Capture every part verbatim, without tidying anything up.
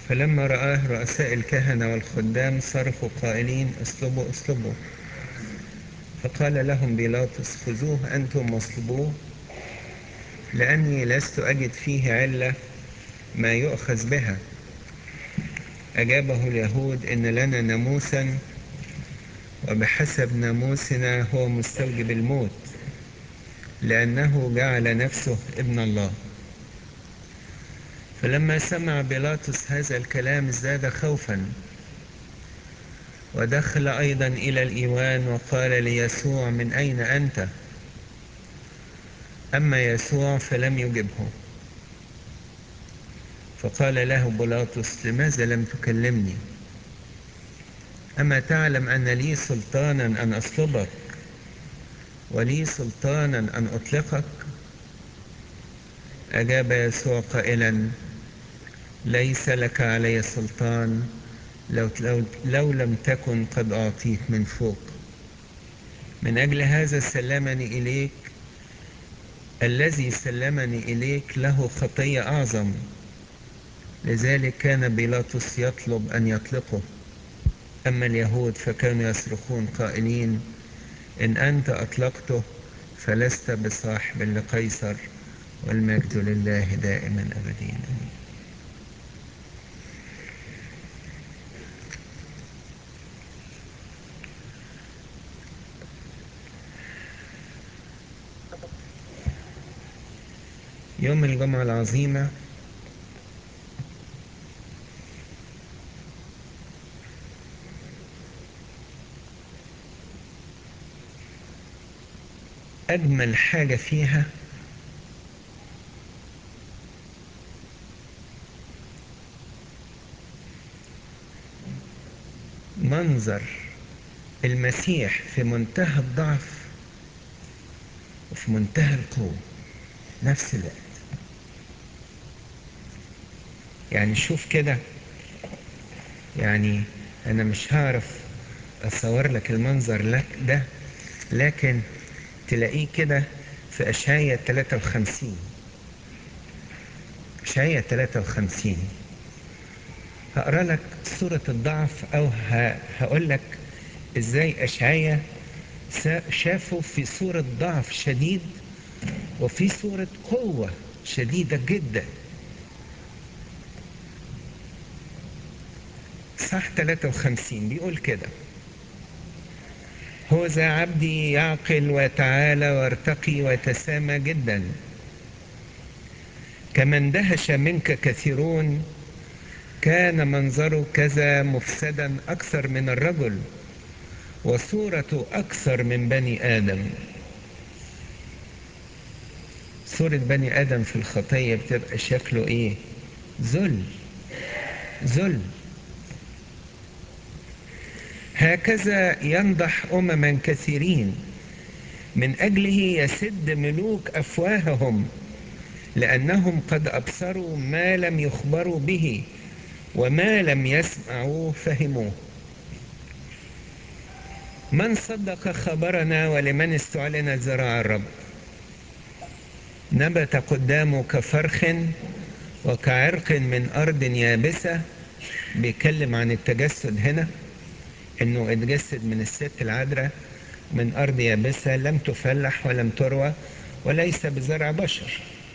فلما رآه رؤساء الكهنة والخدام صرخوا قائلين اصلبوا اصلبوا. فقال لهم بيلاطس خذوه أنتم واصلبوه، لأني لست أجد فيه علة ما يؤخذ بها. أجابه اليهود إن لنا ناموسا، وبحسب ناموسنا هو مستوجب الموت، لأنه جعل نفسه ابن الله. فلما سمع بيلاطس هذا الكلام ازداد خوفا، ودخل أيضا إلى الإيوان وقال ليسوع من أين أنت؟ أما يسوع فلم يجبه. فقال له بيلاطس لماذا لم تكلمني؟ أما تعلم أن لي سلطانا أن أصلبك ولي سلطانا أن أطلقك؟ أجاب يسوع قائلا ليس لك علي سلطان لو, لو, لو لم تكن قد أعطيت من فوق. من أجل هذا سلمني إليك، الذي سلمني إليك له خطية أعظم. لذلك كان بيلاطس يطلب أن يطلقه. أما اليهود فكانوا يصرخون قائلين إن أنت أطلقته فلست بصاحب لقيصر، والمجد لله دائما أبدين. يوم الجمعة العظيمة أجمل حاجة فيها منظر المسيح في منتهى الضعف وفي منتهى القوة نفس الوقت. يعني شوف كده، يعني أنا مش هعرف أصور لك المنظر لك ده، لكن تلاقيه كده في أشعياء ثلاثة وخمسين. أشعياء ثلاثة وخمسين هقرأ لك صورة الضعف، أو هقول لك إزاي أشعياء شافه في صورة ضعف شديد وفي صورة قوة شديدة جدا. صح ثلاثة وخمسين بيقول كده: هو ذا عبدي يعقل ويتعالى وارتقي ويتسامى جدا، كما اندهش منك كثيرون، كان منظره كذا مفسدا أكثر من الرجل، وصورته أكثر من بني آدم. صورة بني آدم في الخطية بتبقى شكله إيه؟ ذل ذل. هكذا ينضح أمما كثيرين، من أجله يسد ملوك أفواههم، لأنهم قد أبصروا ما لم يخبروا به، وما لم يسمعوه فهموه. من صدق خبرنا ولمن استعلن ذراع الرب؟ نبت قدامه كفرخ وكعرق من أرض يابسة. بيتكلم عن التجسد هنا، انه اتجسد من الست العذراء من أرض يابسة لم تفلح ولم تروى وليس بزرع بشر.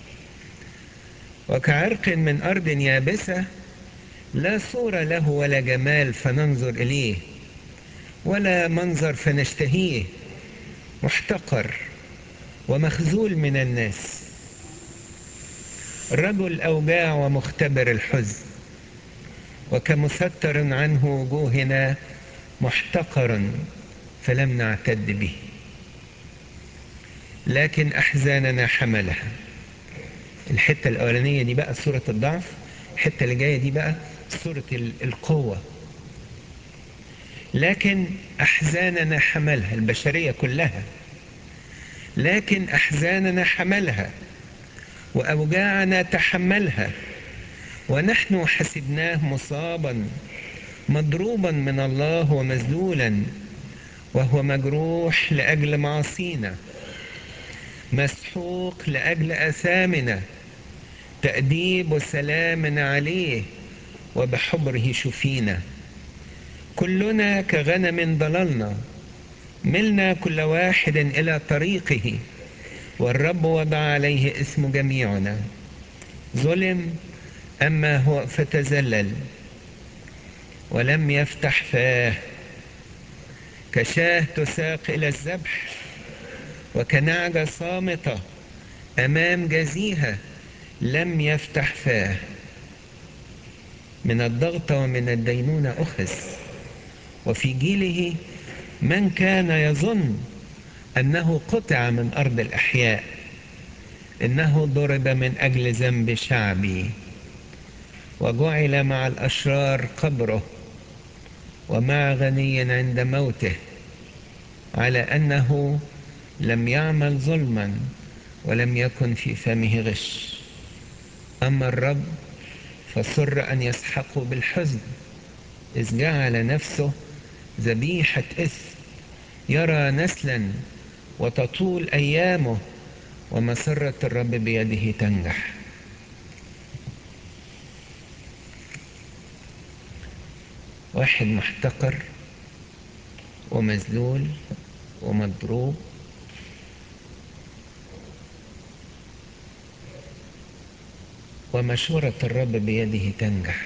وكعرق من أرض يابسة لا صورة له ولا جمال فننظر إليه، ولا منظر فنشتهيه، محتقر ومخذول من الناس، رجل أوجاع ومختبر الحزن، وكمستر عنه وجوهنا، محتقر فلم نعتد به، لكن أحزاننا حملها. الحتة الأولانية دي بقى صورة الضعف، الحتة اللي جاية دي بقى صورة القوة. لكن أحزاننا حملها، البشرية كلها، لكن أحزاننا حملها وأوجاعنا تحملها، ونحن حسبناه مصابا مضروبا من الله ومذلولا، وهو مجروح لأجل معاصينا، مسحوق لأجل آثامنا، تأديب وسلام عليه، وبحبره شفينا. كلنا كغنم ضللنا، ملنا كل واحد إلى طريقه، والرب وضع عليه اسم جميعنا. ظلم أما هو فتذلل ولم يفتح فاه، كشاة تساق إلى الذبح، وكنعجة صامتة أمام جزيها لم يفتح فاه. من الضغط ومن الدينونة أخذ، وفي جيله من كان يظن أنه قطع من أرض الأحياء. إنه ضرب من أجل ذنب شعبي، وجعل مع الأشرار قبره، ومع غني عند موته، على أنه لم يعمل ظلما ولم يكن في فمه غش. أما الرب فسر أن يسحقه بالحزن، إذ جعل نفسه ذبيحة إثم، يرى نسلا وتطول أيامه، ومسرة الرب بيده تنجح. واحد محتقر ومذلول ومضروب، ومشورة الرب بيده تنجح.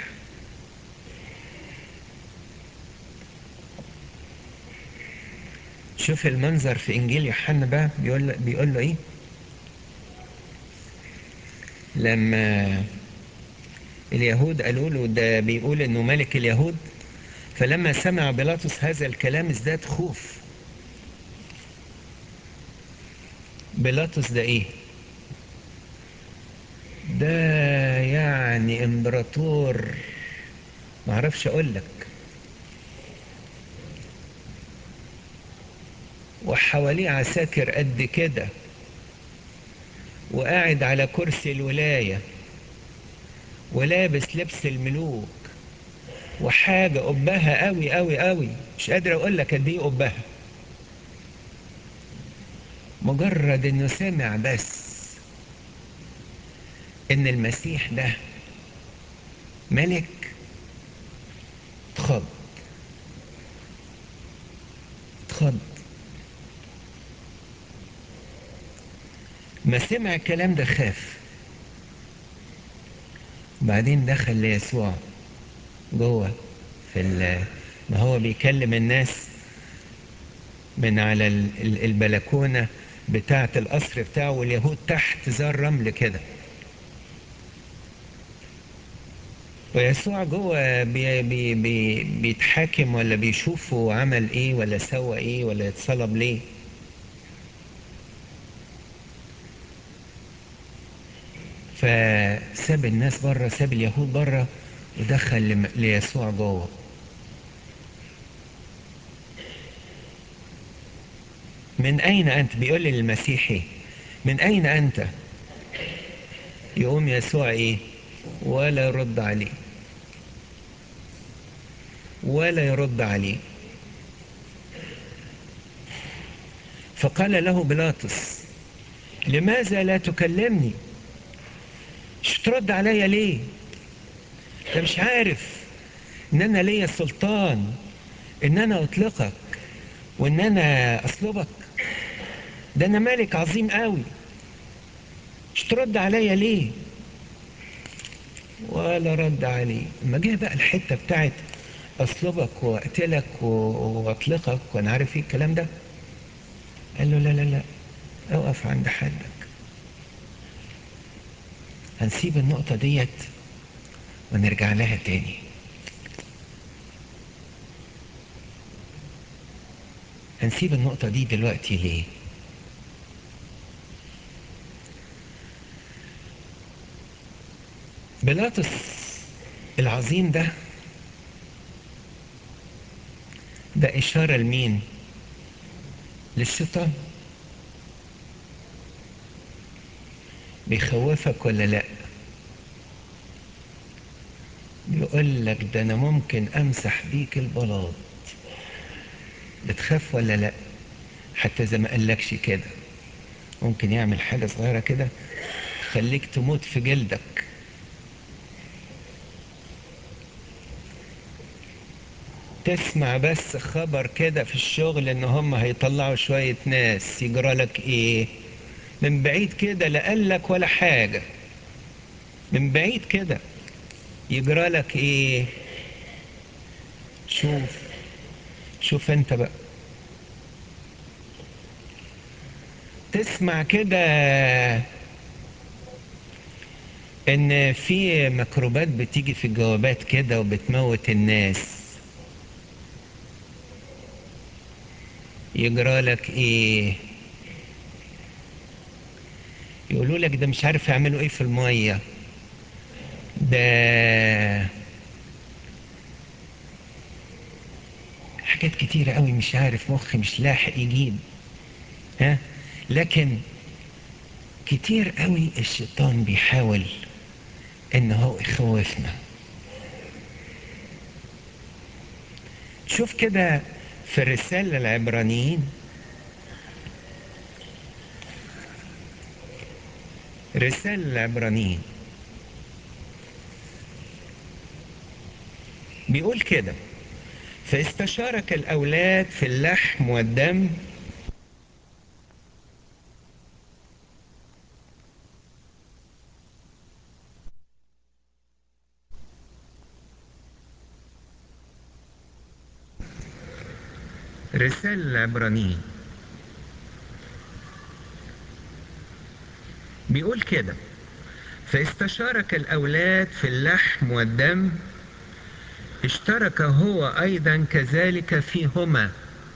شوف المنظر في إنجيل يوحنا بقى، بيقول له, بيقول له إيه لما اليهود قالوا له ده بيقول إنه ملك اليهود. فلما سمع بيلاطس هذا الكلام ازداد خوف. بيلاطس ده إيه؟ ده يعني إمبراطور، معرفش أقول لك، وحواليه عساكر قد كده، وقاعد على كرسي الولاية، ولابس لبس الملوك، وحاجة قبها قوي قوي قوي، مش قادر اقول لك قد ايه قبها. مجرد انه سمع بس ان المسيح ده ملك، اتخض اتخض. ما سمع الكلام ده خاف. بعدين دخل ليسوع جوه في ال- ما هو بيكلم الناس من على ال- ال- البلكونة بتاعة القصر بتاعه، واليهود تحت زي الرمل كده. ويسوع جوه بي بي بي بيتحاكم، ولا بيشوفه عمل ايه ولا سوى ايه ولا اتصلب ليه. فساب الناس بره، ساب اليهود بره، ودخل لم- ليسوع جوه. من اين انت؟ بيقول لي للمسيحي من اين انت؟ يقوم يسوع ايه؟ ولا يرد عليه، ولا يرد عليه. فقال له بيلاطس لماذا لا تكلمني؟ مش ترد عليا ليه؟ انت مش عارف ان انا ليا سلطان ان انا اطلقك وان انا اصلبك؟ ده انا ملك عظيم قوي، مش ترد عليا ليه؟ ولا رد عليه. اما جه بقى الحته بتاعت اصلبك واقتلك واطلقك وانا عارف ايه الكلام ده، قال له لا لا لا، اوقف عند حدك. هنسيب النقطه ديت ونرجع لها تاني. هنسيب النقطه دي دلوقتي ليه؟ بيلاطس العظيم ده، ده اشاره لمين؟ للشيطان. بيخوفك ولا لا؟ بيقول لك ده انا ممكن امسح بيك البلاط. بتخاف ولا لا؟ حتى زي ما قالكش كده، ممكن يعمل حاجة صغيرة كده تخليك تموت في جلدك. تسمع بس خبر كده في الشغل ان هم هيطلعوا شوية ناس، يجرى لك ايه؟ من بعيد كده لا قالك ولا حاجة، من بعيد كده يجرى لك ايه؟ شوف شوف انت بقى، تسمع كده ان في ميكروبات بتيجي في الجوابات كده وبتموت الناس، يجرى لك ايه؟ يقولوا لك ده مش عارف يعملوا ايه في المية، ده حاجات كتيرة قوي مش عارف، مخي مش لاحق يجيب. ها، لكن كتير قوي الشيطان بيحاول ان هو يخوفنا. شوف كده في الرسالة العبرانيين، رسالة العبرانيين بيقول كده: فاستشارك الأولاد في اللحم والدم. رسالة العبرانيين بيقول كده: فاستشارك الأولاد في اللحم والدم، اشترك هو أيضا كذلك فيهما.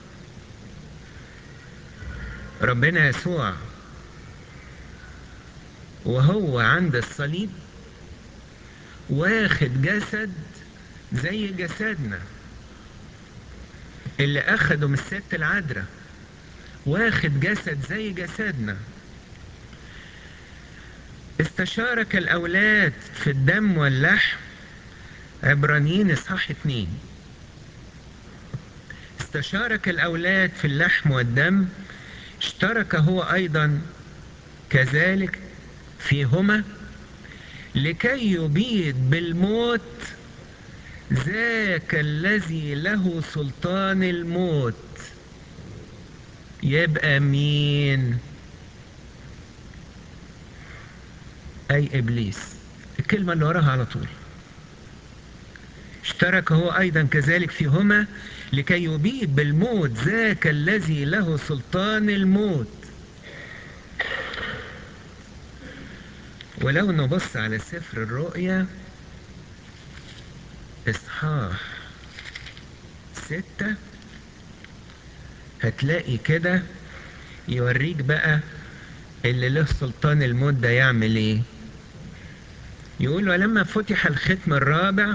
ربنا يسوع وهو عند الصليب واخد جسد زي جسدنا اللي أخده من الست العذراء، واخد جسد زي جسدنا. استشارك الأولاد في الدم واللحم، عبرانيين إصحاح اتنين. استشارك الأولاد في اللحم والدم، اشترك هو أيضا كذلك فيهما، لكي يبيد بالموت ذاك الذي له سلطان الموت. يبقى مين؟ أي إبليس. الكلمة اللي وراها على طول، اشترك هو أيضا كذلك فيهما لكي يبيد بالموت ذاك الذي له سلطان الموت. ولو نبص على سفر الرؤيا إصحاح ستة، هتلاقي كده يوريك بقى اللي له سلطان الموت ده يعمل ايه. يقول: ولما فتح الختم الرابع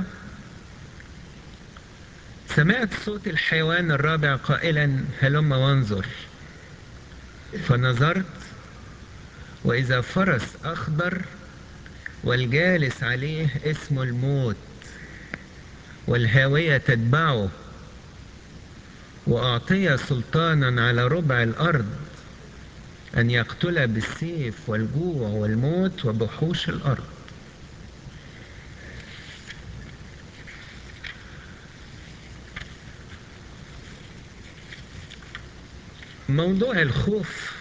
سمعت صوت الحيوان الرابع قائلا: هلم وانظر. فنظرت وإذا فرس أخضر والجالس عليه اسمه الموت، والهاوية تتبعه، وأعطي سلطانا على ربع الأرض أن يقتل بالسيف والجوع والموت وبحوش الأرض. موضوع الخوف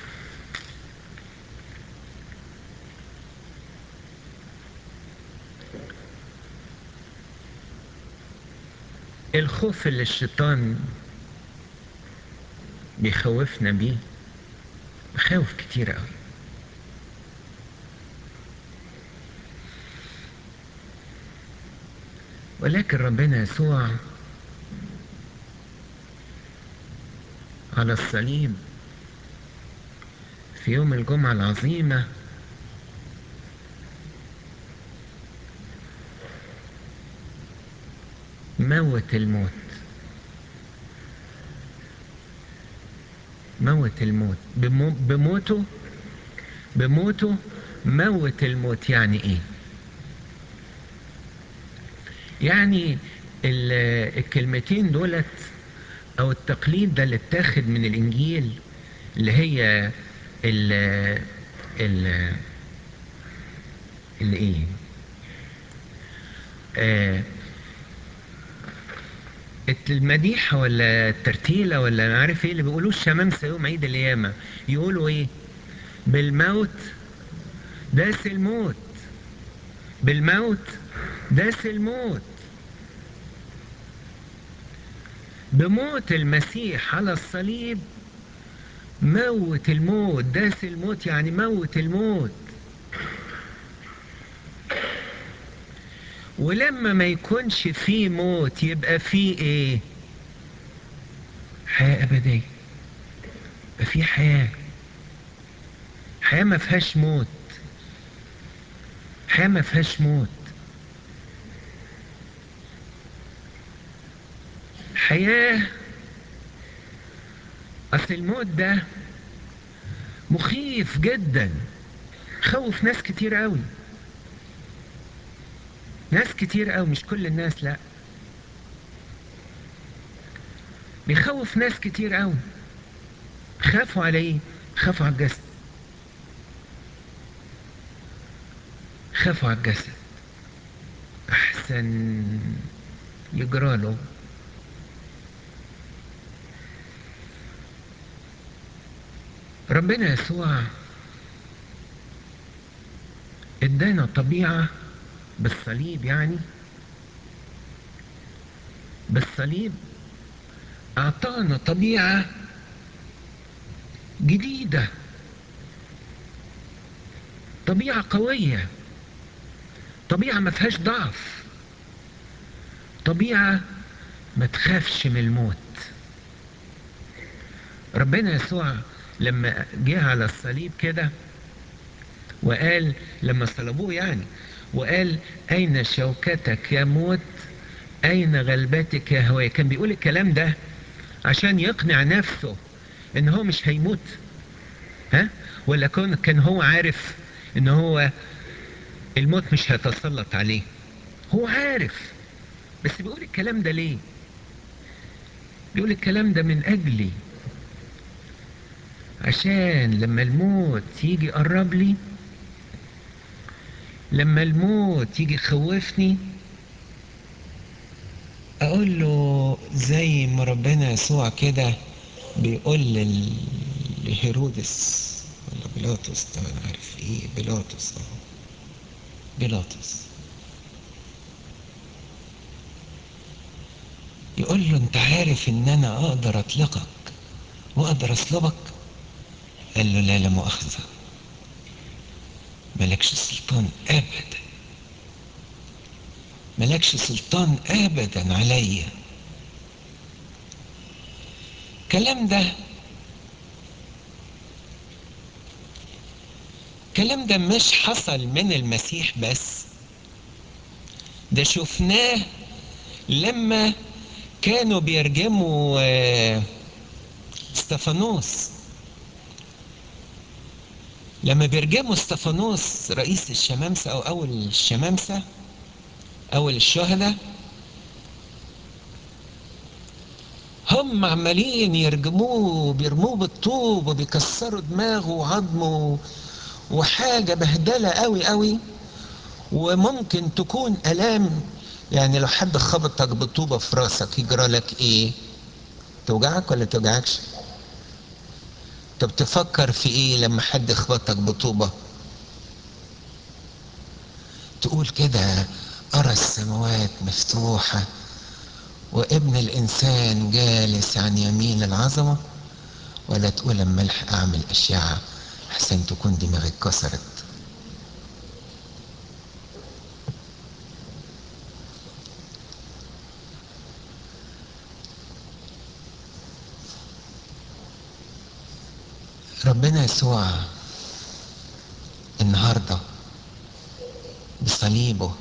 الخوف اللي الشيطان بيخوفنا بيه مخاوف كتير قوي، ولكن ربنا يسوع على الصليب في يوم الجمعة العظيمة موت الموت، موت الموت بمو بموته بموته موت الموت. يعني ايه؟ يعني الكلمتين دولت او التقليد ده اللي اتاخد من الانجيل، اللي هي ال ال اللي ايه آه المديحة ولا الترتيلة ولا أنا عارف ايه اللي بيقولوه الشمامسة يوم عيد القيامة؟ يقولوا ايه؟ بالموت داس الموت، بالموت داس الموت. بموت المسيح على الصليب موت الموت، داس الموت يعني موت الموت. ولما ما يكونش فيه موت يبقى فيه ايه؟ حياة أبدية. يبقى فيه حياة، حياة ما فيهاش موت، حياة ما فيهاش موت. حياة، أصل الموت ده مخيف جدا، خوف ناس كتير قوي، ناس كتير قوي، مش كل الناس لا، بيخوف ناس كتير قوي. خافوا على ايه؟ خافوا على الجسد، خافوا على الجسد احسن يجراله. ربنا يسوع ادانا طبيعة بالصليب، يعني بالصليب اعطانا طبيعة جديدة، طبيعة قوية، طبيعة ما فيهاش ضعف، طبيعة ما تخافش من الموت. ربنا يسوع لما جه على الصليب كده وقال، لما صلبوه يعني، وقال أين شوكتك يا موت، أين غلبتك يا هواية. كان بيقول الكلام ده عشان يقنع نفسه إن هو مش هيموت؟ ها؟ ولا كان كان هو عارف إن هو الموت مش هيتسلط عليه؟ هو عارف، بس بيقول الكلام ده ليه؟ بيقول الكلام ده من أجلي، عشان لما الموت يجي يقرب لي، لما الموت يجي يخوفني، اقول له زي ما ربنا يسوع كده بيقول لل- لهيرودس ولا بيلاطس، ده انا عارف ايه بيلاطس، اه بيلاطس، يقول له انت عارف ان انا اقدر اطلقك واقدر اصلبك؟ قال له لا لا مؤاخذة، ملكش سلطان ابدا، ملكش سلطان ابدا عليا. الكلام ده الكلام ده مش حصل من المسيح بس، ده شفناه لما كانوا بيرجموا آه، استفانوس. لما بيرجموا استفانوس رئيس الشمامسة او اول الشمامسة، اول الشهداء، هم عمالين يرجموه، بيرموه بالطوب وبيكسروا دماغه وعظمه، وحاجة بهدلة قوي قوي. وممكن تكون الام، يعني لو حد خبطك بطوبة في راسك يجرى لك ايه؟ توجعك ولا توجعكش؟ طب تفكر في ايه لما حد يخبطك بطوبة؟ تقول كده أرى السماوات مفتوحة وابن الإنسان جالس عن يمين العظمة؟ ولا تقول أما ألحق أعمل أشعة أحسن تكون دماغي اتكسرت؟ ربنا يسوع النهاردة بصليبه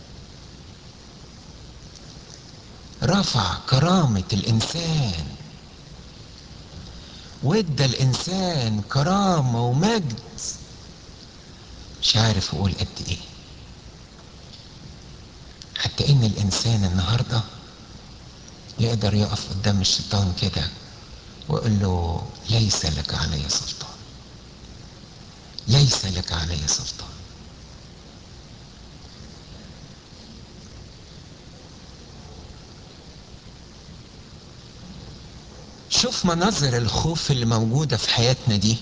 رفع كرامة الإنسان، وادى الإنسان كرامة ومجد مش عارف أقول قد إيه. حتى إن الإنسان النهاردة يقدر يقف قدام الشيطان كده ويقول له ليس لك علي سلطان، ليس لك علي سلطان. شوف مناظر الخوف اللي موجودة في حياتنا دي.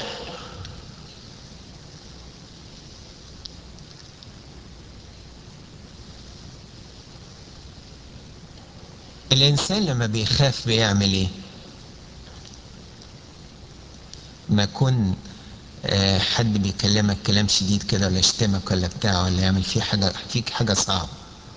الإنسان لما بيخاف بيعمل إيه؟ ما يكون آه حد بيكلمك كلام شديد كده، ولا يشتمك ولا بتاع، ولا يعمل فيه حاجة فيك حاجة صعبة،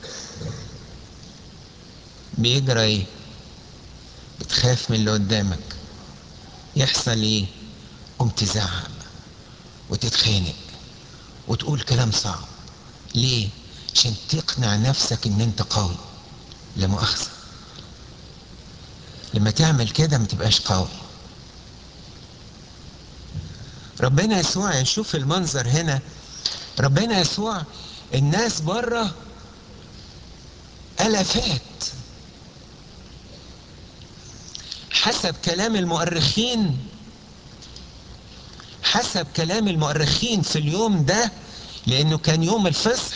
بيجرى إيه؟ بتخاف من اللي قدامك. يحصل إيه؟ قوم تزعق وتتخانق وتقول كلام صعب. ليه؟ عشان تقنع نفسك إن أنت قوي. لا مؤاخذة، لما تعمل كده ما تبقاش قوي. ربنا يسوع، نشوف المنظر هنا، ربنا يسوع الناس بره الافات، حسب كلام المؤرخين، حسب كلام المؤرخين في اليوم ده، لانه كان يوم الفصح،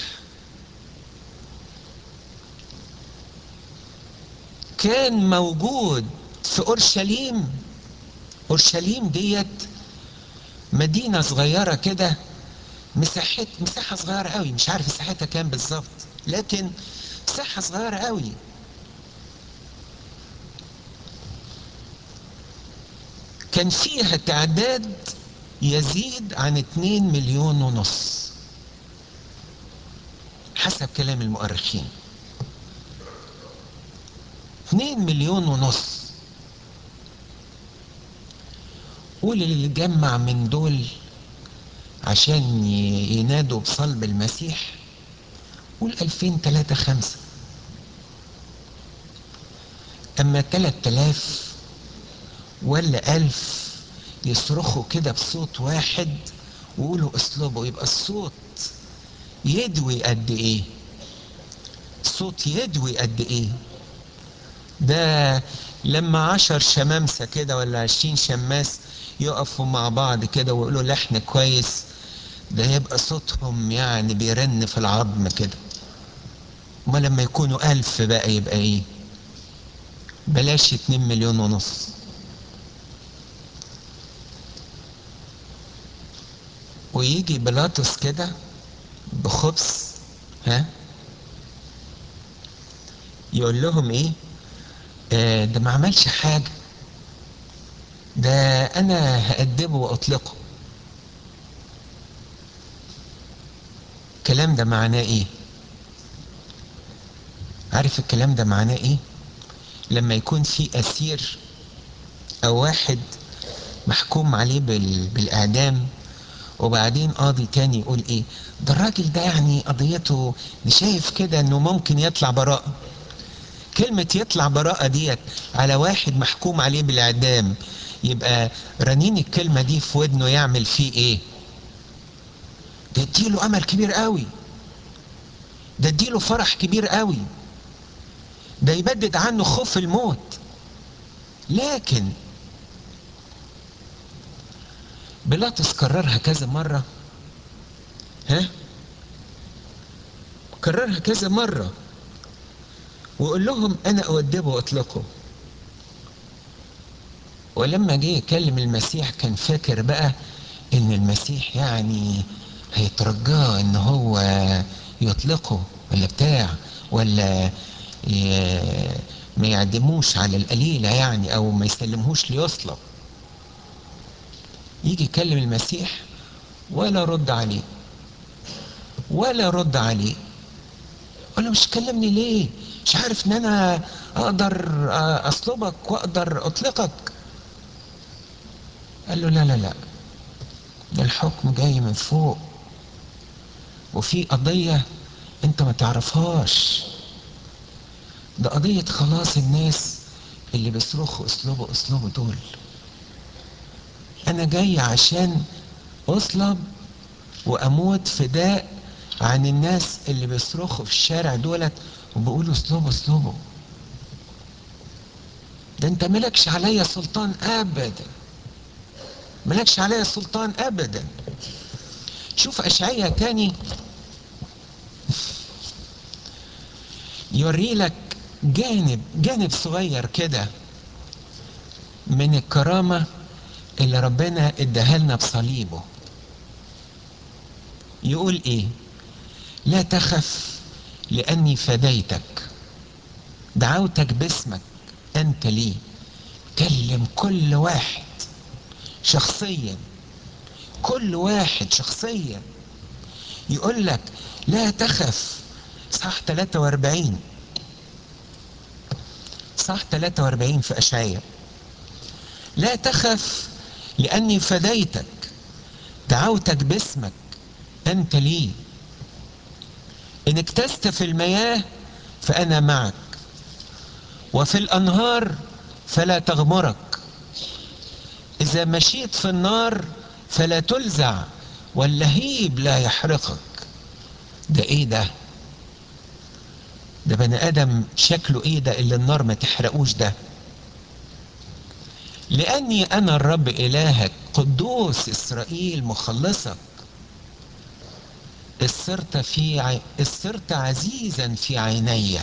كان موجود في اورشليم. اورشليم ديت مدينة صغيرة كده، مساحة مساحة صغيرة قوي، مش عارف مساحتها كام بالظبط، لكن مساحة صغيرة قوي. كان فيها تعداد يزيد عن اتنين مليون ونص حسب كلام المؤرخين. اتنين مليون ونص. قول اللي جمع من دول عشان ينادوا بصلب المسيح، قول الفين تلاتة خمسة. اما تلات الاف ولا الف يصرخوا كده بصوت واحد ويقولوا اسلوبه، يبقى الصوت يدوي قد ايه؟ صوت يدوي قد ايه؟ ده لما عشر شمامسة كده ولا عشرين شماس يقفوا مع بعض كده ويقولوا لحن كويس، ده يبقى صوتهم يعني بيرن في العظم كده. ما لما يكونوا ألف بقى يبقى ايه؟ بلاش اتنين مليون ونص. ويجي بيلاطس كده بخبث، ها، يقول لهم ايه؟ آه ده ما عملش حاجة، ده انا هأدبه واطلقه. الكلام ده معناه ايه؟ عارف الكلام ده معناه ايه؟ لما يكون في اسير او واحد محكوم عليه بال... بالاعدام، وبعدين قاضي تاني يقول ايه؟ ده الراجل ده يعني قضيته شايف كده انه ممكن يطلع براءة. كلمة يطلع براءة ديت على واحد محكوم عليه بالاعدام، يبقى رنين الكلمة دي في ودنه يعمل فيه ايه؟ ده اديله امل كبير قوي، ده اديله فرح كبير قوي، ده يبدد عنه خوف الموت. لكن بيلاطس كررها كذا مرة، ها، كررها كذا مرة، ويقول لهم انا اؤدبه واطلقه. ولما جه يكلم المسيح كان فاكر بقى ان المسيح يعني هيترجاه ان هو يطلقه ولا بتاع، ولا ي- ما يعدموش على القليلة يعني، او ما يسلمهوش ليصلب. يجي يكلم المسيح ولا رد عليه، ولا رد عليه. قال له مش تكلمني ليه؟ مش عارف ان انا اقدر اصلبك واقدر اطلقك؟ قال له لا لا لا، ده الحكم جاي من فوق، وفي قضية انت ما تعرفهاش. ده قضية خلاص الناس اللي بيصرخوا اسلوبه اسلوبه دول. انا جاي عشان اصلب واموت فداء عن الناس اللي بيصرخوا في الشارع دولت وبيقولوا اسلوبه اسلوبه. ده انت ملكش عليا سلطان ابدا، ملكش عليا سلطان ابدا. شوف اشعياء تاني يوري لك جانب جانب صغير كده من الكرامة اللي ربنا اداها لنا بصليبه. يقول ايه؟ لا تخف لاني فديتك، دعوتك باسمك انت لي. كلم كل واحد شخصيا، كل واحد شخصيا. يقول لك لا تخف. صح ثلاثة وأربعين، صح ثلاثة وأربعين في اشعياء. لا تخف لاني فديتك، دعوتك باسمك انت لي. ان اكتست في المياه فانا معك، وفي الانهار فلا تغمرك. اذا مشيت في النار فلا تلزع، واللهيب لا يحرقك. ده ايه ده؟ ده بني ادم شكله ايه ده اللي النار ما تحرقوش ده؟ لاني انا الرب الهك قدوس اسرائيل مخلصك. صرت في ع... صرت عزيزا في عيني.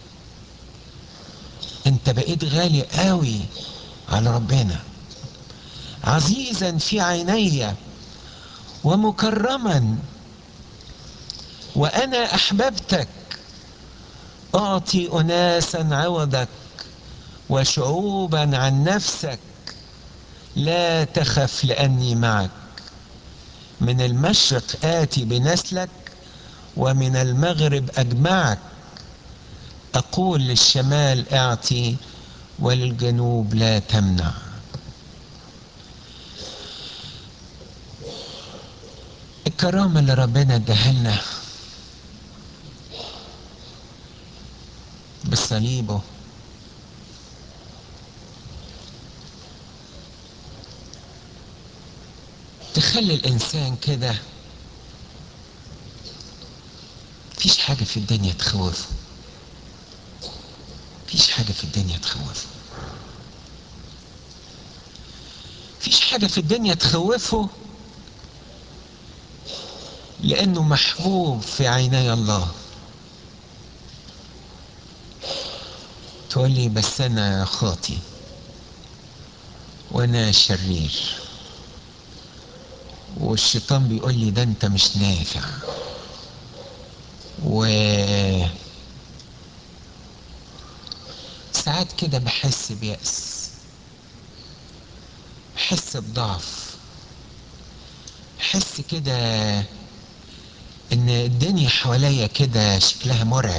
انت بقيت غالي قوي على ربنا، عزيزا في عيني ومكرما. وانا احببتك، اعطي اناسا عوضك وشعوبا عن نفسك. لا تخف لاني معك، من المشرق اتي بنسلك ومن المغرب اجمعك. اقول للشمال اعطي وللجنوب لا تمنع. الكرامة اللي ربنا اداها لنا بصليبه تخلي الانسان كده مفيش حاجة في الدنيا تخوفه، مفيش حاجة في الدنيا تخوفه، مفيش حاجة في الدنيا تخوفه، لأنه محبوب في عيني الله. تقول لي بس أنا خاطي وأنا شرير، والشيطان بيقول لي ده أنت مش نافع، و ساعات كده بحس بيأس، بحس بضعف، بحس كده إن الدنيا حواليا كده شكلها مرعب،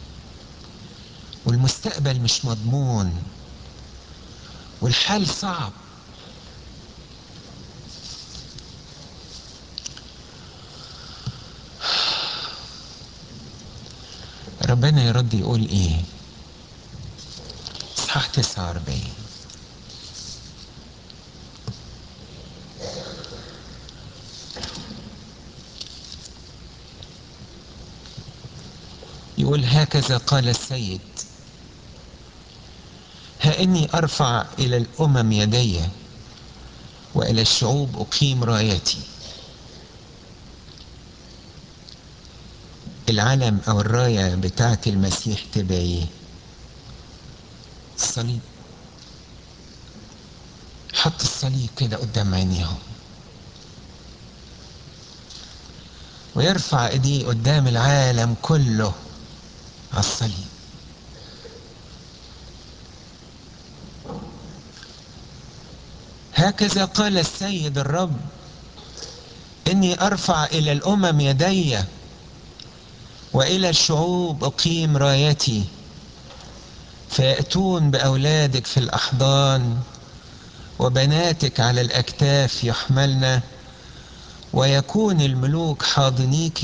والمستقبل مش مضمون، والحال صعب. ربنا يرد يقول ايه؟ اصحاح تسعة وأربعين، يقول هكذا قال السيد، ها اني ارفع الى الامم يدي والى الشعوب اقيم رايتي. العلم او الراية بتاعت المسيح تبقى ايه؟ الصليب. حط الصليب كده قدام عينيهم، ويرفع ايديه قدام العالم كله على الصليب. هكذا قال السيد الرب، اني ارفع الى الامم يدي والى الشعوب اقيم رايتي. فيأتون بأولادك في الأحضان وبناتك على الأكتاف يحملن، ويكون الملوك حاضنيك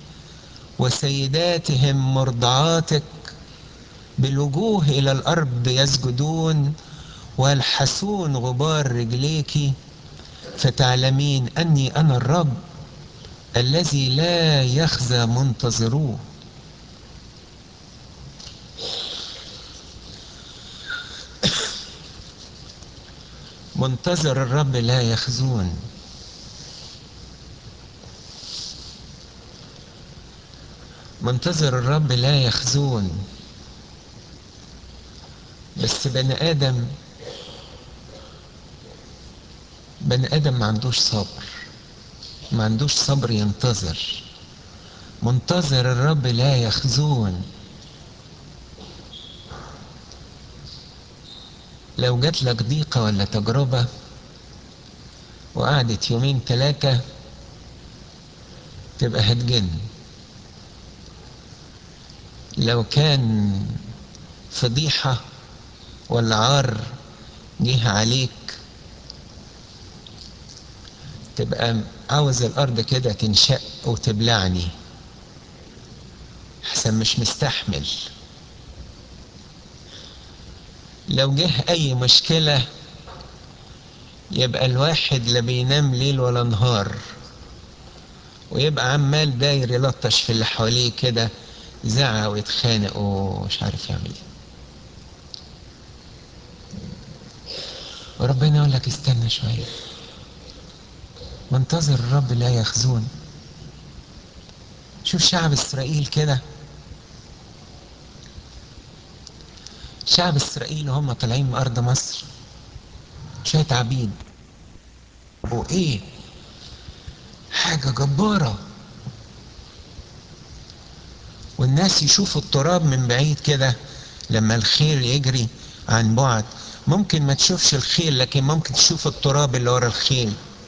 وسيداتهم مرضعاتك. بالوجوه إلى الأرض يسجدون ويلحسون غبار رجليك، فتعلمين أني أنا الرب الذي لا يخزى منتظروه. منتظر الرب لا يخزون. منتظر الرب لا يخزون. بس بني آدم بني ادم ما عندوش صبر، ما عندوش صبر ينتظر. منتظر الرب لا يخزون. لو جات لك ضيقة ولا تجربة وقعدت يومين ثلاثة تبقى هتجن. لو كان فضيحة ولا عار جه عليك تبقى عاوز الارض كده تنشق وتبلعني، احسن مش مستحمل. لو جه اي مشكلة يبقى الواحد لا بينام ليل ولا نهار، ويبقى عمال داير يلطش في اللي حواليه كده، زعق ويتخانق ومش عارف يعمل ايه. وربنا يقول لك استنى شوية، منتظر الرب لا يخزون. شوف شعب اسرائيل كده، شعب اسرائيل هم طالعين من ارض مصر شوية عبيد، وايه حاجة جبارة. والناس يشوفوا التراب من بعيد كده، لما الخيل يجري عن بعد ممكن ما تشوفش الخيل، لكن ممكن تشوف التراب اللي ورا الخيل.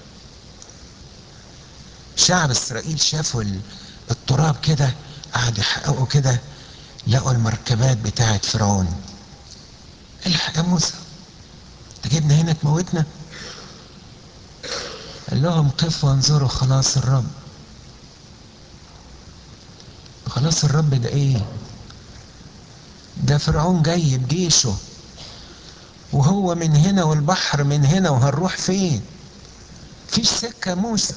شعب اسرائيل شافوا التراب كده، قعدوا يحققوا كده، لقوا المركبات بتاعت فرعون. الحق يا موسى، انت جبنا هنا تموتنا؟ قال لهم قفوا وانظروا خلاص الرب. خلاص الرب ده ايه؟ ده فرعون جاي بجيشه، وهو من هنا والبحر من هنا، وهنروح فين؟ فيش سكة موسى.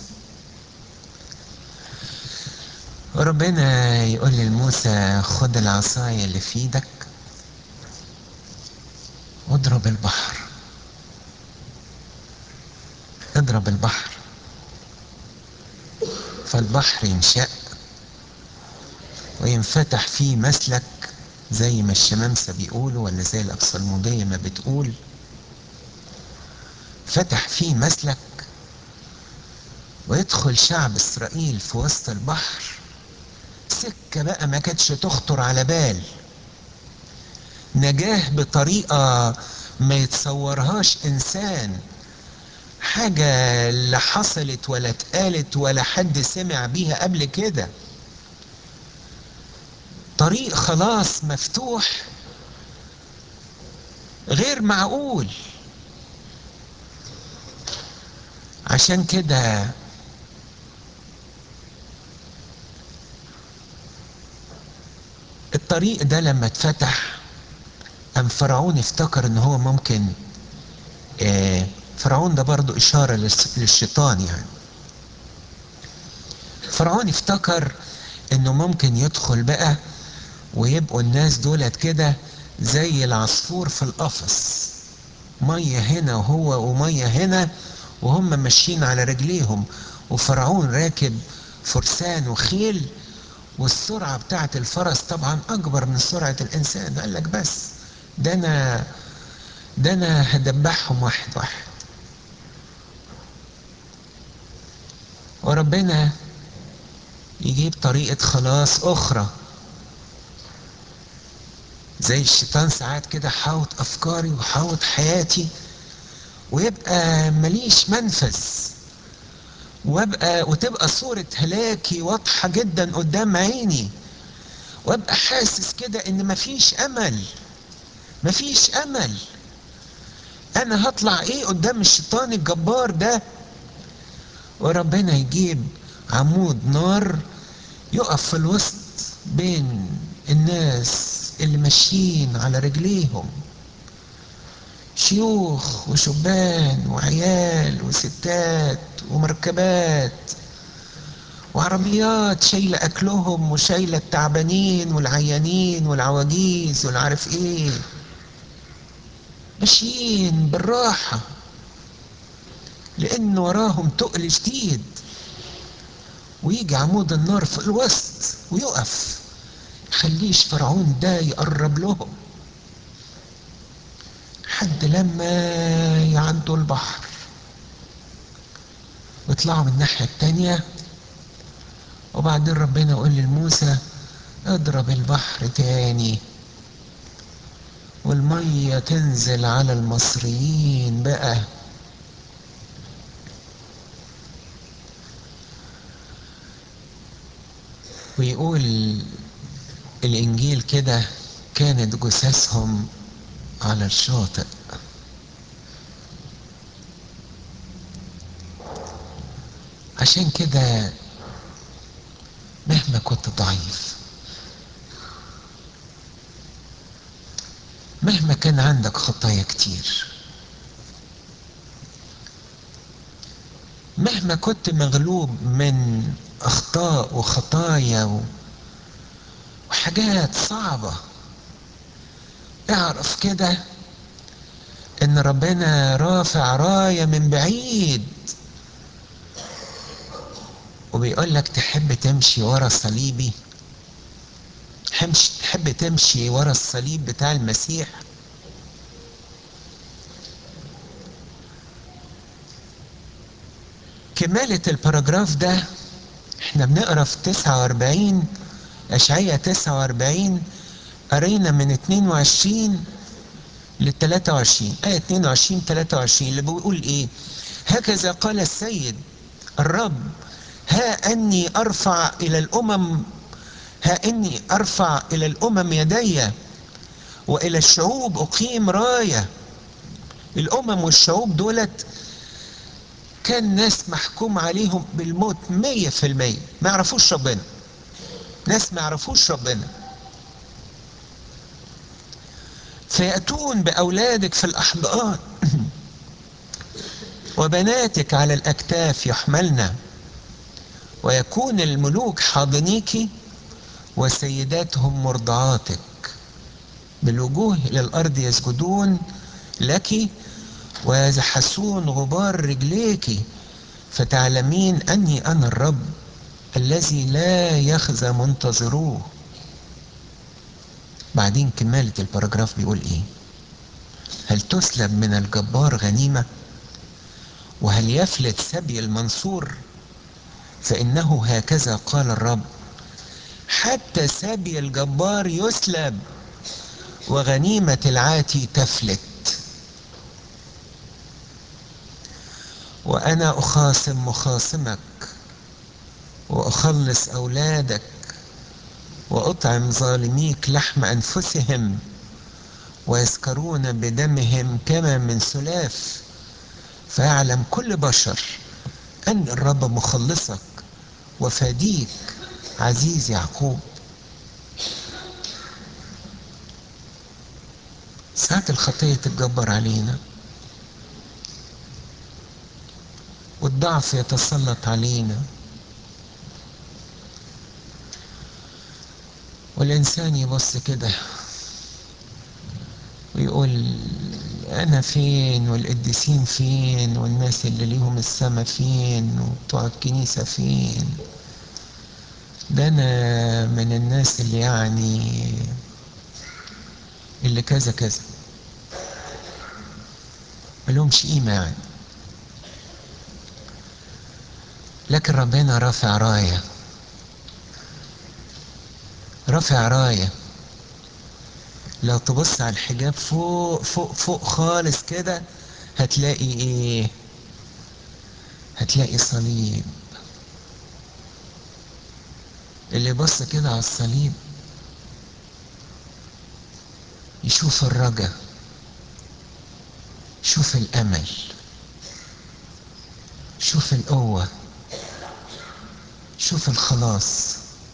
وربنا يقول لموسى خد العصاية اللي في ايدك واضرب البحر. اضرب البحر فالبحر ينشق وينفتح فيه مسلك، زي ما الشمامسة بيقولوا ولا زي الأبصلمودية ما بتقول. فتح فيه مسلك ويدخل شعب إسرائيل في وسط البحر، سكة بقى ما كانتش تخطر على بال. نجاه بطريقة ما يتصورهاش إنسان، حاجة لا حصلت ولا اتقالت ولا حد سمع بيها قبل كده. طريق خلاص مفتوح غير معقول. عشان كده الطريق ده لما اتفتح قام فرعون افتكر ان هو ممكن، آه فرعون ده برضو اشارة للشيطان يعني. فرعون افتكر انه ممكن يدخل بقى ويبقوا الناس دولت كده زي العصفور في القفص، مية هنا وهو ومية هنا، وهم ماشيين على رجليهم، وفرعون راكب فرسان وخيل، والسرعة بتاعت الفرس طبعا اكبر من سرعة الانسان. قال لك بس ده انا ده انا هدبحهم واحد واحد. وربنا يجيب طريقة خلاص اخرى. زي الشيطان ساعات كده حاوط افكاري وحاوط حياتي، ويبقى ماليش منفذ، وابقى وتبقى صورة هلاكي واضحة جدا قدام عيني، وابقى حاسس كده ان مفيش امل، مفيش امل. انا هطلع ايه قدام الشيطان الجبار ده؟ وربنا يجيب عمود نار يقف في الوسط بين الناس اللي ماشيين على رجليهم، شيوخ وشبان وعيال وستات ومركبات وعربيات شايلة اكلهم وشايلة التعبانين والعيانين والعواجيز والعارف ايه، ماشيين بالراحة لان وراهم تقل شديد. ويجي عمود النار في الوسط ويقف، خليش فرعون ده يقرب لهم حد لما يعدوا البحر. يطلعوا من الناحية التانية، وبعدين ربنا يقول لموسى اضرب البحر تاني والمية تنزل على المصريين بقى. ويقول الإنجيل كده كانت جثثهم على الشاطئ. عشان كده مهما كنت ضعيف، مهما كان عندك خطايا كتير، مهما كنت مغلوب من أخطاء وخطايا وحاجات صعبة، اعرف كده ان ربنا رافع راية من بعيد وبيقول لك تحب تمشي ورا صليبي، تحب تمشي ورا الصليب بتاع المسيح. كمالة الباراجراف ده احنا بنقرا في تسعة واربعين، اشعياء تسعة واربعين، قرينا من اتنين وعشرين ل تلاتة وعشرين، آية اتنين وعشرين تلاتة وعشرين اللي بيقول ايه؟ هكذا قال السيد الرب، ها اني ارفع الى الامم، ها اني ارفع الى الامم يدي والى الشعوب اقيم راية. الامم والشعوب دولت كان ناس محكوم عليهم بالموت مية في المية، ما يعرفوش ربنا، ناس ما يعرفوش ربنا. فيأتون بأولادك في الأحضان وبناتك على الأكتاف يحملن، ويكون الملوك حاضنيك وسيداتهم مرضعاتك، بالوجوه إلى الأرض يسجدون لك ويزحسون غبار رجليك، فتعلمين أني أنا الرب الذي لا يخزى منتظروه. بعدين كمالة الباراجراف بيقول ايه؟ هل تسلب من الجبار غنيمة؟ وهل يفلت سبي المنصور؟ فإنه هكذا قال الرب، حتى سبي الجبار يسلب وغنيمة العاتي تفلت، وأنا أخاصم مخاصمك وأخلص أولادك وأطعم ظالميك لحم أنفسهم ويسكرون بدمهم كما من سلاف، فيعلم كل بشر أن الرب مخلصك وفديك عزيز يعقوب. ساعات الخطية تتجبر علينا والضعف يتسلط علينا، والإنسان يبص كده ويقول أنا فين والقديسين فين والناس اللي ليهم السما فين وبتوع الكنيسة فين؟ ده أنا من الناس اللي يعني اللي كذا كذا، ملهمش قيمة يعني. لكن ربنا رافع راية، رافع راية. لو تبص على الحجاب فوق فوق فوق خالص كده هتلاقي ايه؟ هتلاقي صليب. اللي بص كده على الصليب يشوف الرجا، يشوف الامل، يشوف القوة، يشوف الخلاص،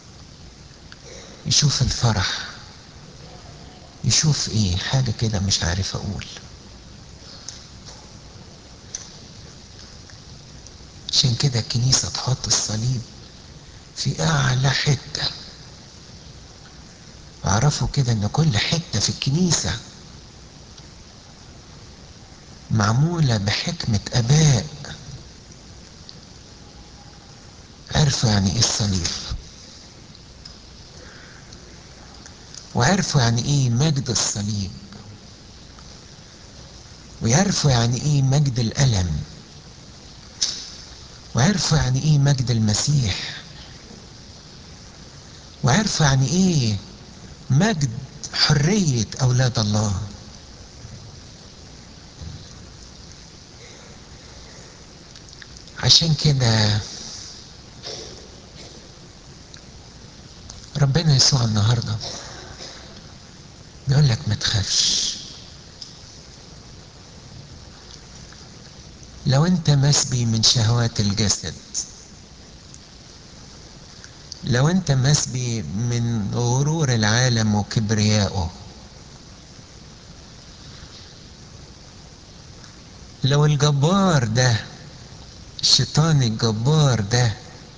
يشوف الفرح، يشوف ايه؟ حاجة كده مش عارف اقول. عشان كده الكنيسة تحط الصليب في اعلى حتة. اعرفوا كده ان كل حتة في الكنيسة معمولة بحكمة اباء عرفوا يعني ايه الصليب، وعرفوا يعني ايه مجد الصليب، ويعرفوا يعني ايه مجد الألم. وعرفوا يعني ايه مجد المسيح، وعرفوا يعني ايه مجد حرية اولاد الله. عشان كده ربنا يسوع النهارده بيقول لك ما تخافش. لو انت مسبي من شهوات الجسد، لو انت مسبي من غرور العالم وكبريائه، لو الجبار ده، الشيطان الجبار ده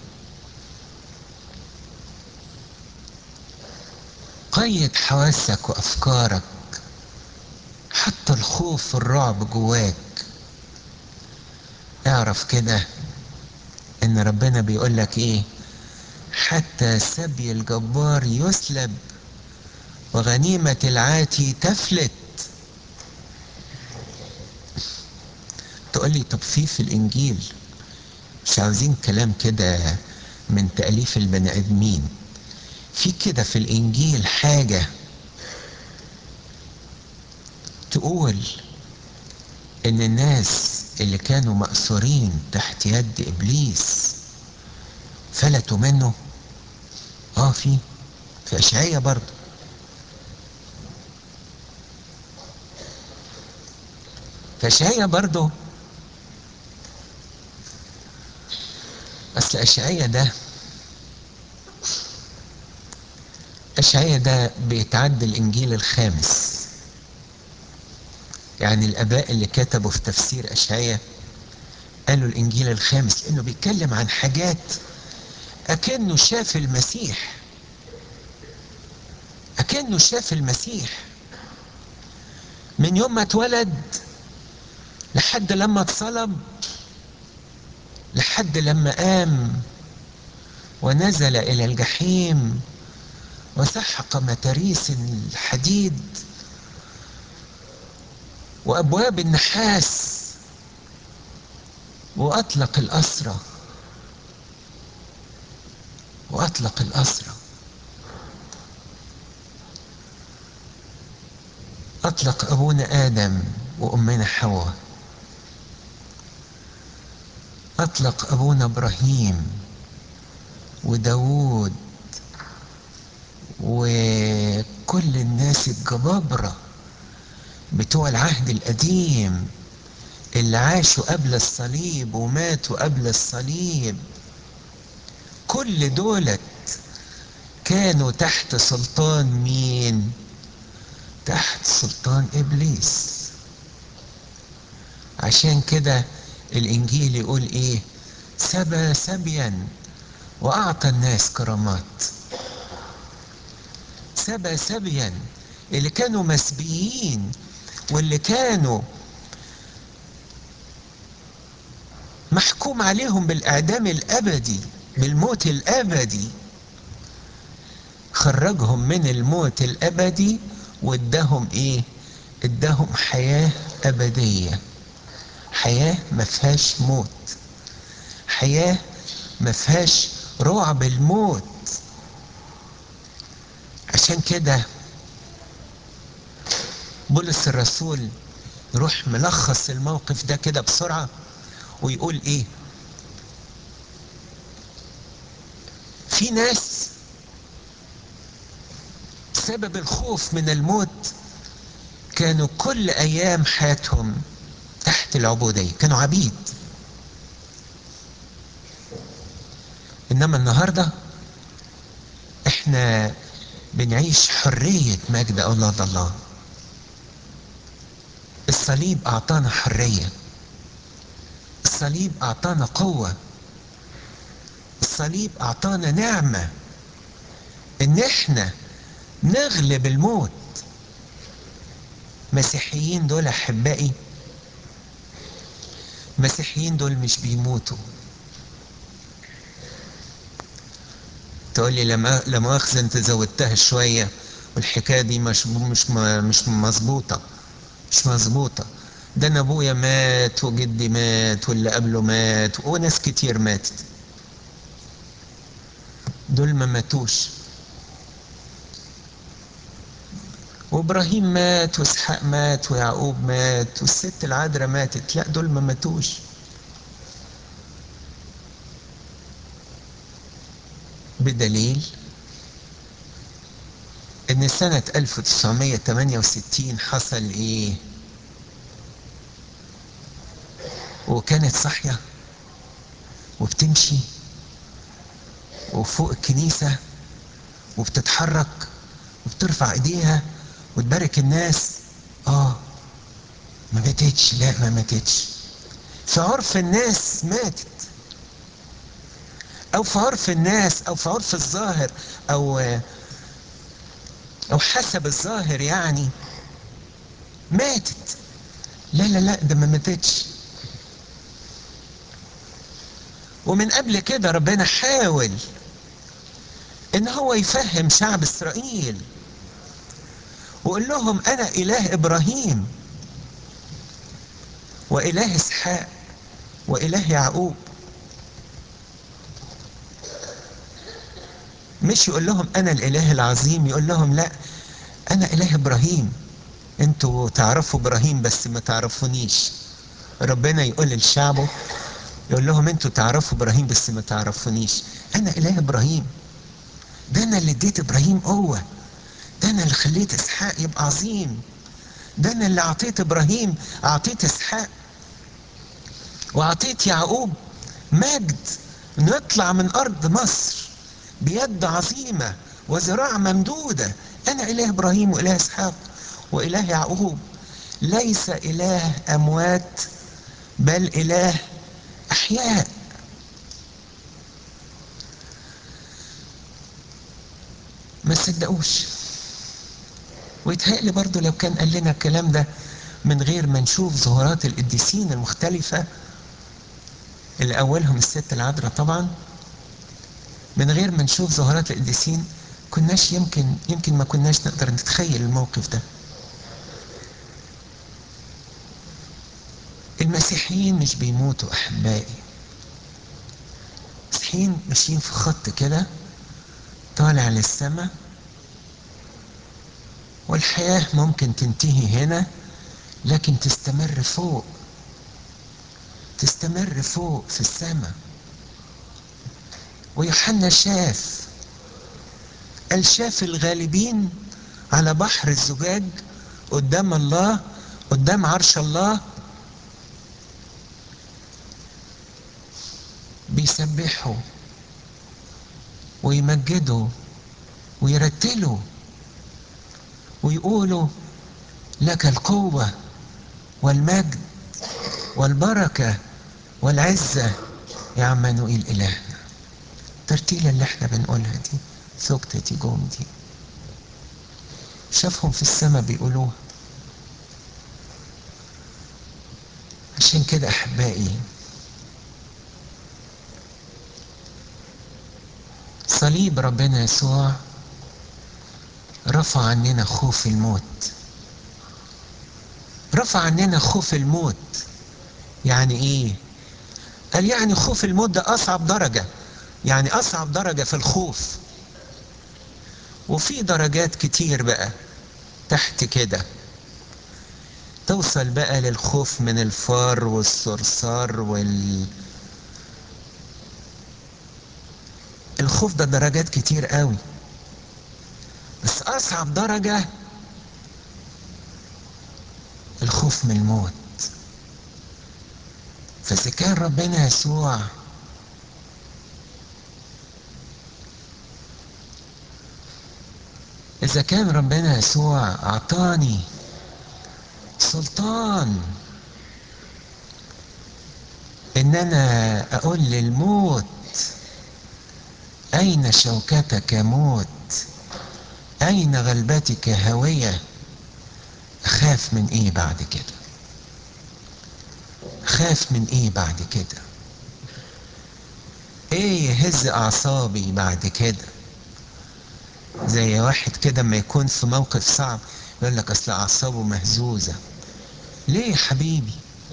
قيد حواسك وافكارك، حتى الخوف والرعب جواك، اعرف كده ان ربنا بيقول لك ايه؟ حتى سبي الجبار يسلب وغنيمة العاتي تفلت. تقولي طب في في الانجيل، مش عاوزين كلام كده من تأليف البني ادمين، في كده في الانجيل حاجة تقول ان الناس اللي كانوا مأسورين تحت يد ابليس فلتوا منه؟ اه في في اشعياء برضه. في اشعياء برضه. اصل اشعياء ده، اشعياء ده بيتعد الانجيل الخامس. يعني الاباء اللي كتبوا في تفسير اشعياء قالوا الانجيل الخامس، لانه بيتكلم عن حاجات اكنه شاف المسيح، اكنه شاف المسيح من يوم ما اتولد لحد لما اتصلب، لحد لما قام ونزل الى الجحيم وسحق متاريس الحديد وابواب النحاس واطلق الاسرى، واطلق الاسرى، اطلق ابونا ادم وامنا حواء، اطلق ابونا ابراهيم وداوود وكل الناس الجبابرة بتوع العهد القديم اللي عاشوا قبل الصليب وماتوا قبل الصليب. كل دولت كانوا تحت سلطان مين؟ تحت سلطان ابليس. عشان كده الانجيل يقول ايه؟ سبى سبيا واعطى الناس كرامات. سبى سبيا، اللي كانوا مسبيين واللي كانوا محكوم عليهم بالاعدام الابدي، بالموت الابدي، خرجهم من الموت الابدي واداهم ايه؟ اداهم حياة ابدية، حياة ما فيهاش موت، حياة ما فيهاش رعب الموت. عشان كده بولس الرسول يروح ملخص الموقف ده كده بسرعة ويقول ايه؟ في ناس بسبب الخوف من الموت كانوا كل ايام حياتهم تحت العبودية، كانوا عبيد. انما النهاردة احنا بنعيش حرية مجد اولاد الله. الصليب اعطانا حرية، الصليب اعطانا قوة، الصليب اعطانا نعمة ان احنا نغلب الموت. مسيحيين دول احبائي، مسيحيين دول مش بيموتوا. تقول لي لما لا مؤاخذة انت زودتها شوية والحكاية دي مش مش مش مظبوطة، مش مظبوطة. ده انا ابويا مات وجدي مات واللي قبله مات وناس كتير ماتت. دول ما ماتوش. وابراهيم مات واسحاق مات ويعقوب مات والست العذراء ماتت، لا دول ما ماتوش. بدليل ان سنة ألف وتسعمية وتمانية وستين حصل ايه؟ وكانت صاحية وبتمشي وفوق الكنيسة وبتتحرك وبترفع ايديها وتبارك الناس. اه ما ماتتش، لا ما ماتتش. في عرف الناس ماتت، او في عرف الناس او في عرف الظاهر او او حسب الظاهر يعني ماتت. لا لا لا ده ما ماتتش. ومن قبل كده ربنا حاول ان هو يفهم شعب اسرائيل وقال لهم انا اله ابراهيم واله اسحاق واله يعقوب. مش يقول لهم انا الاله العظيم، يقول لهم لا انا اله ابراهيم، انتوا تعرفوا ابراهيم بس ما تعرفونيش. ربنا يقول لشعبه، يقول لهم انتوا تعرفوا ابراهيم بس ما تعرفونيش، انا اله ابراهيم. ده انا اللي اديت ابراهيم قوة، ده انا اللي خليت اسحاق يبقى عظيم، ده انا اللي اعطيت ابراهيم، اعطيت اسحاق واعطيت يعقوب مجد، نطلع من ارض مصر بيد عظيمة وذراع ممدودة. انا اله ابراهيم واله اسحاق واله يعقوب، ليس اله اموات بل اله احياء. ما صدقوش. ويتهيألي برضو لو كان قال لنا الكلام ده من غير ما نشوف ظهورات القديسين المختلفة اللي اولهم الست العذراء طبعا، من غير ما نشوف ظهورات القديسين كناش يمكن يمكن ما كناش نقدر نتخيل الموقف ده. المسيحيين مش بيموتوا احبائي، المسيحيين ماشيين في خط كده طالع للسماء، والحياة ممكن تنتهي هنا لكن تستمر فوق، تستمر فوق في السماء. ويوحنا شاف، قال شاف الغالبين على بحر الزجاج قدام الله، قدام عرش الله، بيسبحوا ويمجدوا ويرتلوا ويقولوا لك القوة والمجد والبركة والعزة يا عمانوئيل إلهنا. الترتيلة اللي احنا بنقولها دي ثقتي جوم دي شافهم في السماء بيقولوها. عشان كده أحبائي صليب ربنا يسوع رفع عننا خوف الموت، رفع عننا خوف الموت. يعني ايه؟ قال يعني خوف الموت ده اصعب درجة، يعني اصعب درجة في الخوف، وفي درجات كتير بقى تحت كده توصل بقى للخوف من الفار والصرصار وال الخوف ده درجات كتير قوي، بس اصعب درجة الخوف من الموت. فاذا كان ربنا يسوع اذا كان ربنا يسوع اعطاني سلطان ان انا اقول للموت اين شوكتك يا موت، اين غلبتك هاوية، اخاف من ايه بعد كده؟ خاف من ايه بعد كده؟ ايه يهز اعصابي بعد كده؟ زي واحد كده ما يكون في موقف صعب يقول لك اصل اعصابه مهزوزة. ليه يا حبيبي؟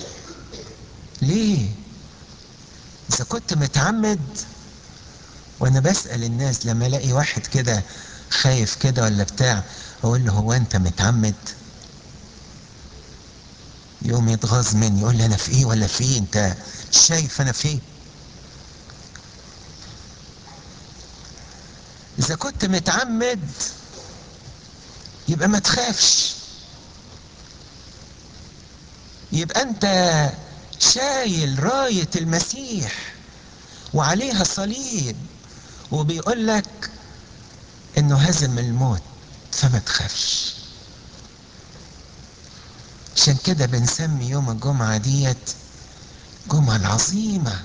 ليه؟ اذا كنت متعمد. وانا بسأل الناس لما الاقي واحد كده خايف كده ولا بتاع، اقول له هو انت متعمد؟ يقوم يتغاظ مني يقول لي انا في ايه ولا في ايه، انت مش شايف انا في ايه؟ اذا كنت متعمد يبقى ما تخافش، يبقى انت شايل راية المسيح وعليها صليب، وبيقول لك انه هزم الموت، فما تخافش. عشان كده بنسمي يوم الجمعة ديت الجمعة العظيمة،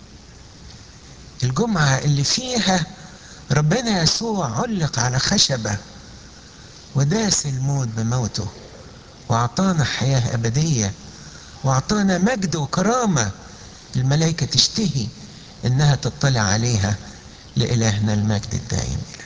الجمعة اللي فيها ربنا يسوع علق على خشبة وداس الموت بموته، واعطانا حياة ابدية، واعطانا مجد وكرامة الملائكة تشتهي انها تطلع عليها. لإلهنا المجد الدائم.